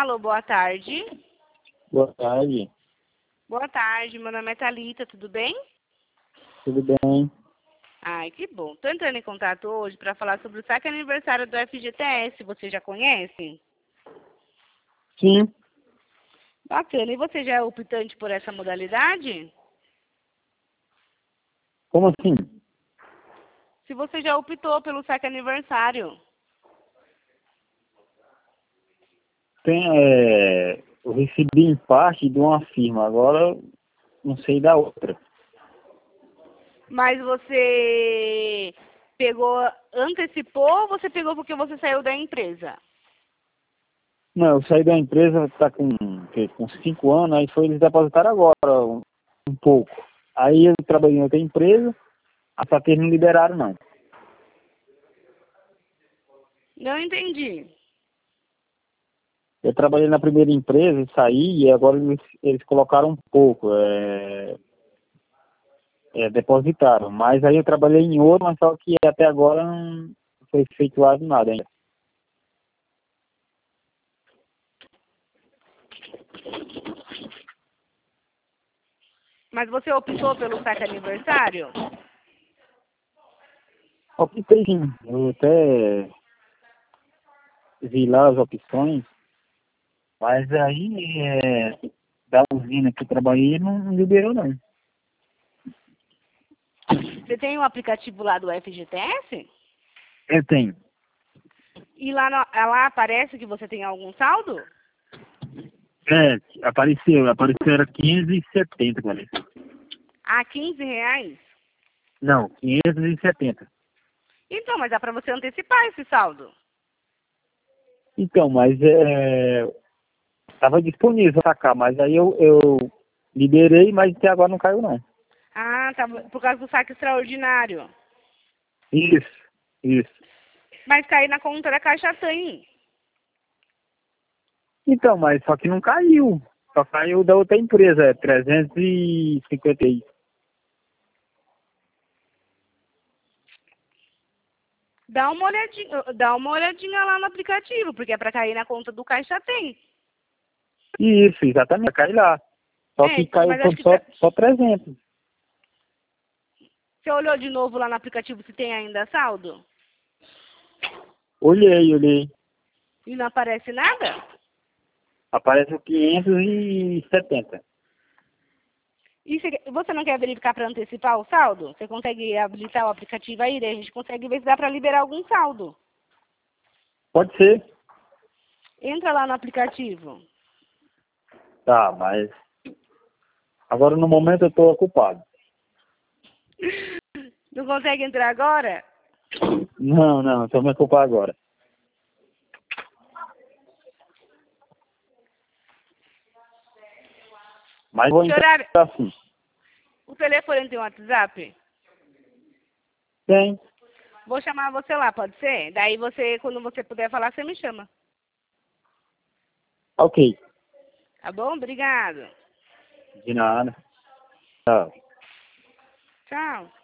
Alô, boa tarde. Boa tarde, Boa tarde, meu nome é Thalita, tudo bem? tudo bem? Ai, que bom. Tô entrando em contato hoje para falar sobre o saque aniversário do FGTS. Você já conhece? Sim, Bacana. E você já é optante por essa modalidade? como assim? Se você já optou pelo saque aniversário. Eu recebi em parte de uma firma, agora não sei da outra. Mas você antecipou ou você pegou porque você saiu da empresa? Não, eu saí da empresa, tá com 5 anos, aí foi eles depositaram agora um pouco. Aí eu trabalhei em outra empresa, só que eles não liberaram não. Não entendi. Eu trabalhei na primeira empresa e saí, e agora eles colocaram um pouco, depositaram. Mas aí eu trabalhei em outra, mas só que até agora não foi efetuado nada ainda. Mas você optou pelo saque aniversário? Optei sim, eu até vi lá as opções, mas aí da usina que eu trabalhei não liberou não. Você tem um aplicativo lá do FGTS? Eu tenho. E lá aparece que você tem algum saldo? Apareceu era 570, galera. Ah, R$ 15? Não, 570. Então, mas dá para você antecipar esse saldo. Então, mas estava disponível pra sacar, mas aí eu liberei, mas até agora não caiu não. Ah, tá, por causa do saque extraordinário. Isso. Mas cair na conta da Caixa tem. Então, mas só que não caiu. Só caiu da outra empresa, 350. Dá uma olhadinha lá no aplicativo, porque é para cair na conta do Caixa tem. Isso, exatamente, cai lá. Só É, que caiu mas acho que só 300. você olhou de novo lá no aplicativo se tem ainda saldo? Olhei. E não aparece nada? Apareceu 570. E você não quer verificar para antecipar o saldo? Você consegue habilitar o aplicativo aí, daí a gente consegue ver se dá para liberar algum saldo. Pode ser. Entra lá no aplicativo. Tá, mas agora no momento eu tô ocupado. Não consegue entrar agora? Não, só me ocupar agora. Mas vou entrar Chorar, assim. o telefone tem WhatsApp? Tem. Vou chamar você lá, pode ser? Daí você, quando você puder falar, você me chama. Ok. Tá bom? Obrigado. De nada. Tchau. Tchau.